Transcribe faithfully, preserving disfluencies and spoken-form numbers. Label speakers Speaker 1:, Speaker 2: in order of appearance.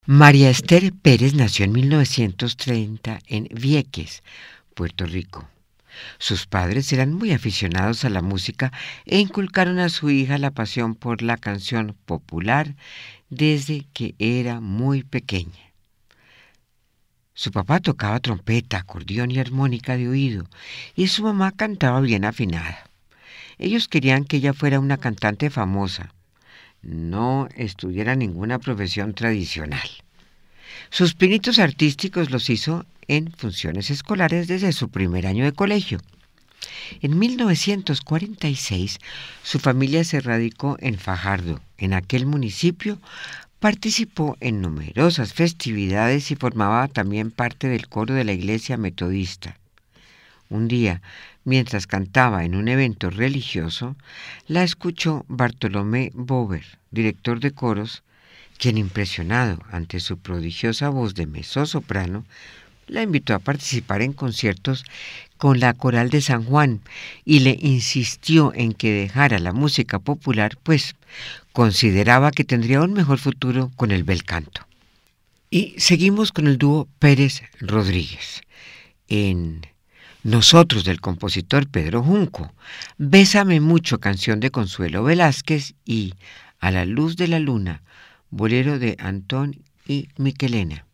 Speaker 1: María Esther Pérez nació en mil novecientos treinta en Vieques, Puerto Rico. Sus padres eran muy aficionados a la música e inculcaron a su hija la pasión por la canción popular desde que era muy pequeña. Su papá tocaba trompeta, acordeón y armónica de oído, y su mamá cantaba bien afinada. Ellos querían que ella fuera una cantante famosa, no estudiara ninguna profesión tradicional. Sus pinitos artísticos los hizo en funciones escolares desde su primer año de colegio. En mil novecientos cuarenta y seis, su familia se radicó en Fajardo. En aquel municipio participó en numerosas festividades y formaba también parte del coro de la iglesia metodista. Un día, mientras cantaba en un evento religioso, la escuchó Bartolomé Bover, director de coros, quien, impresionado ante su prodigiosa voz de mezzosoprano, la invitó a participar en conciertos con la Coral de San Juan y le insistió en que dejara la música popular, pues consideraba que tendría un mejor futuro con el bel canto. Y seguimos con el dúo Pérez Rodríguez. En Nosotros, del compositor Pedro Junco, Bésame mucho, canción de Consuelo Velázquez, y A la luz de la luna, bolero de Antón y Miquelena.